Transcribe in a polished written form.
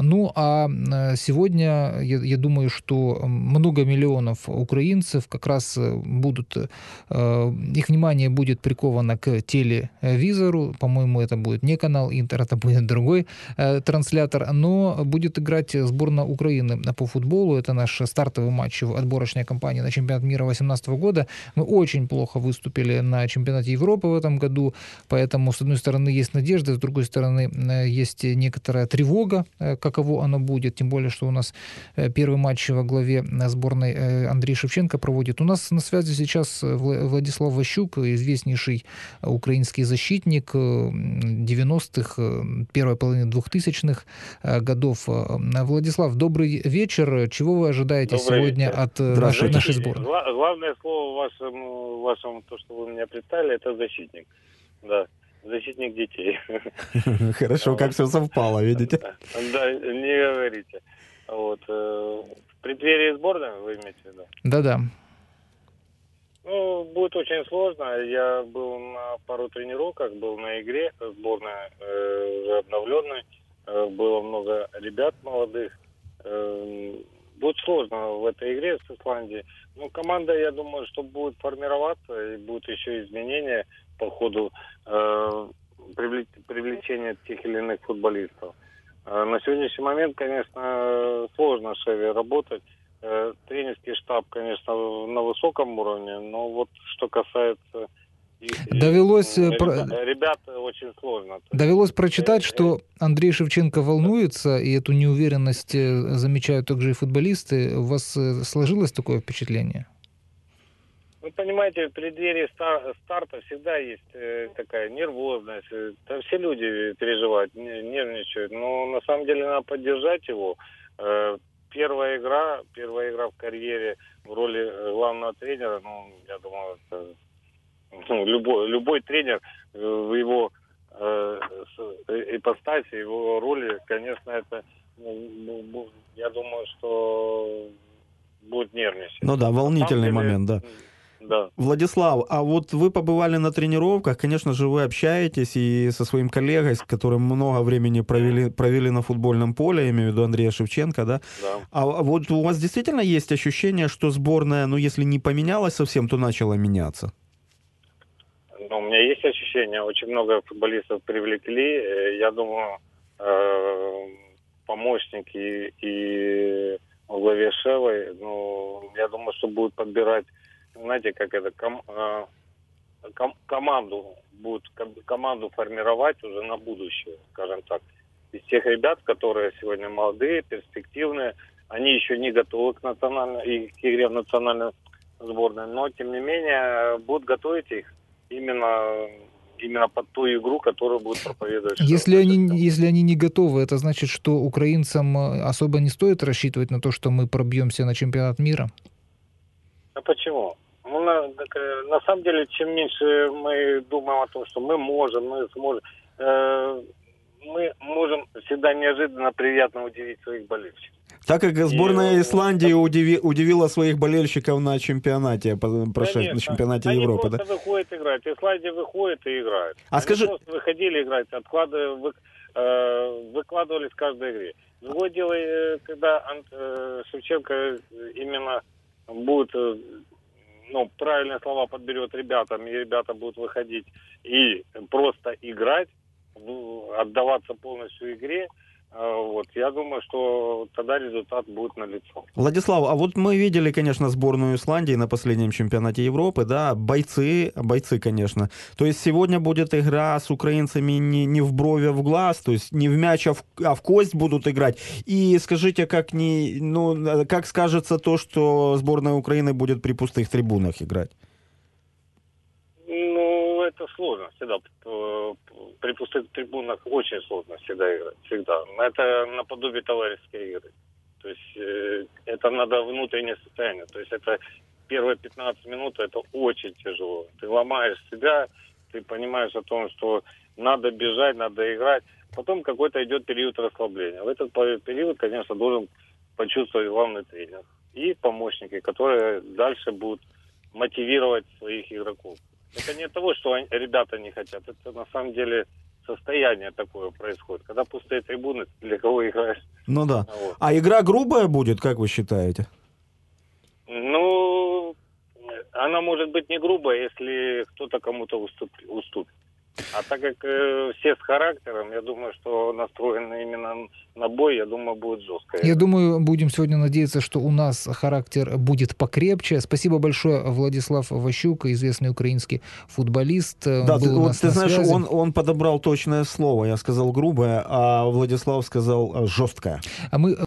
Ну, а сегодня, я думаю, что много миллионов украинцев как раз будут, их внимание будет приковано к телевизору. По-моему, это будет не канал Интер, это будет другой транслятор, но будет играть сборная Украины по футболу. Это наш стартовый матч в отборочной кампании на чемпионат мира 2018 года. Мы очень плохо выступили на чемпионате Европы в этом году, поэтому, с одной стороны, есть надежда, с другой стороны, есть некоторая тревога, каково оно будет, тем более, что у нас первый матч во главе сборной Андрей Шевченко проводит. У нас на связи сейчас Владислав Ващук, известнейший украинский защитник 90-х, первой половины 2000-х годов. Владислав, добрый вечер. Чего вы ожидаете сегодня от нашей сборной? Главное слово вашему, то, что вы меня представили, это защитник. Да, защитник детей. Хорошо, как все совпало, видите? Да, не говорите. Вот. В преддверии сборной вы имеете в виду? Да-да. Ну, будет очень сложно. Я был на пару тренировках, был на игре. Сборная уже обновленная. Было много ребят молодых. Будет сложно в этой игре с Исландией. Но команда, я думаю, что будет формироваться, и будут еще изменения по ходу привлечения тех или иных футболистов. На сегодняшний момент, конечно, сложно Шеве работать. Тренерский штаб, конечно, на высоком уровне, но вот что касается ребят, очень сложно. Довелось прочитать, что Андрей Шевченко волнуется, и эту неуверенность замечают также и футболисты. У вас сложилось такое впечатление? Вы понимаете, в преддверии старта всегда есть такая нервозность. Да, все люди переживают, нервничают. Но на самом деле надо поддержать его. Первая игра в карьере в роли главного тренера, ну, я думаю, это, любой тренер в его ипостаси, его роли, конечно, это, я думаю, что будет нервничать. Ну да, волнительный момент, да. Да. Владислав, а вот вы побывали на тренировках, конечно же, вы общаетесь и со своим коллегой, с которым много времени провели на футбольном поле, я имею в виду Андрея Шевченко, да? Да. А вот у вас действительно есть ощущение, что сборная, ну, если не поменялась совсем, то начала меняться? Ну, у меня есть ощущение, очень много футболистов привлекли, я думаю, помощники и во главе Шевой, ну, я думаю, что будут подбирать, знаете, как это, команду формировать уже на будущее, скажем так. Из тех ребят, которые сегодня молодые, перспективные, они еще не готовы к игре в национальной сборной, но, тем не менее, будут готовить их именно под ту игру, которую будут проповедовать. Если они не готовы, это значит, что украинцам особо не стоит рассчитывать на то, что мы пробьемся на чемпионат мира? А почему? Ну, на самом деле, чем меньше мы думаем о том, что мы сможем, мы можем всегда неожиданно приятно удивить своих болельщиков. Так как сборная Исландии удивила своих болельщиков на чемпионате, на чемпионате Европы, да? Они просто выходят играть. Исландия выходит и играет. Они скажи... просто выходили играть, выкладывались в каждой игре. Другое дело, когда Шевченко именно будет, правильные слова подберет ребятам, и ребята будут выходить и просто играть, отдаваться полностью игре, вот, я думаю, что тогда результат будет налицо. Владислав, а вот мы видели, конечно, сборную Исландии на последнем чемпионате Европы, да, бойцы, конечно. То есть сегодня будет игра с украинцами не в бровь, а в глаз, то есть не в мяч, а в кость будут играть. И скажите, как скажется то, что сборная Украины будет при пустых трибунах играть? Ну, это сложно всегда. При пустых трибунах очень сложно всегда играть. Всегда. Это наподобие товарищеской игры. То есть это надо внутреннее состояние. То есть это первые 15 минут это очень тяжело. Ты ломаешь себя, ты понимаешь о том, что надо бежать, надо играть. Потом какой-то идет период расслабления. В этот период, конечно, должен почувствовать главный тренер. И помощники, которые дальше будут мотивировать своих игроков. Это не от того, что ребята не хотят. Это на самом деле состояние такое происходит. Когда пустые трибуны, для кого играешь? Ну да. Вот. А игра грубая будет, как вы считаете? Ну, она может быть не грубая, если кто-то кому-то уступит. А так как все с характером, я думаю, что настроены именно на бой, я думаю, будет жестко. Я думаю, будем сегодня надеяться, что у нас характер будет покрепче. Спасибо большое, Владислав Ващук, известный украинский футболист. Да, был у вот нас ты на знаешь, связи. он подобрал точное слово. Я сказал грубое, а Владислав сказал жесткое. А мы